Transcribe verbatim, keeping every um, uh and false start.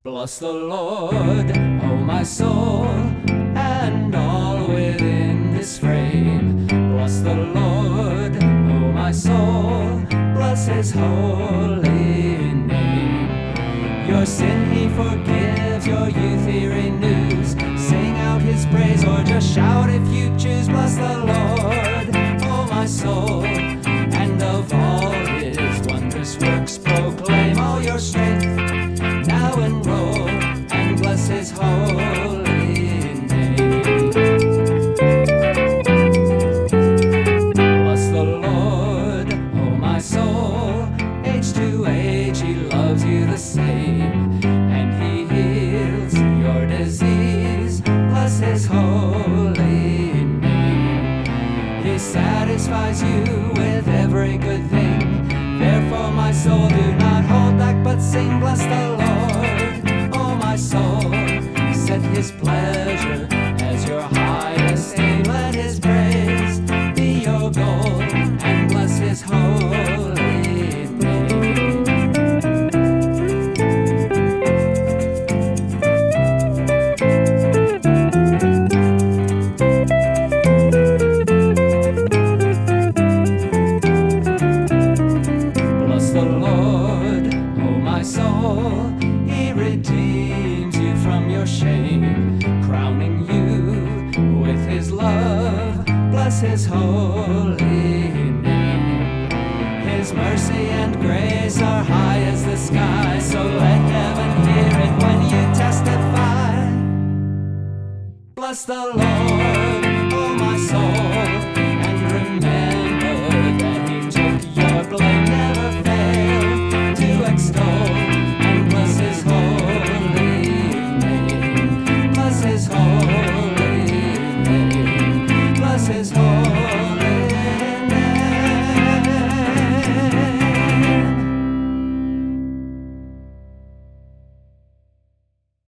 Bless the Lord, O my soul, and all within this frame. Bless the Lord, O my soul, bless his holy name. Your sin he forgives, your youth he renews. Sing out his praise or just shout if you choose. Bless the Lord, O my soul, and of all his wondrous works proclaim all your strength. Now enroll and bless his holy name. Bless the Lord, O my soul, age to age he loves you the same, and he heals your disease. Bless his holy name. He satisfies you with every good thing. Therefore my soul, do not hold back but sing. Bless the Lord, O my soul, set his pleasure as your highest aim. Let his praise be your goal, and bless his holy name. Bless the Lord, O my soul, he redeems you from your shame, crowning you with his love. Bless his holy name. His mercy and grace are high as the sky, so let heaven hear it when you testify. Bless the Lord.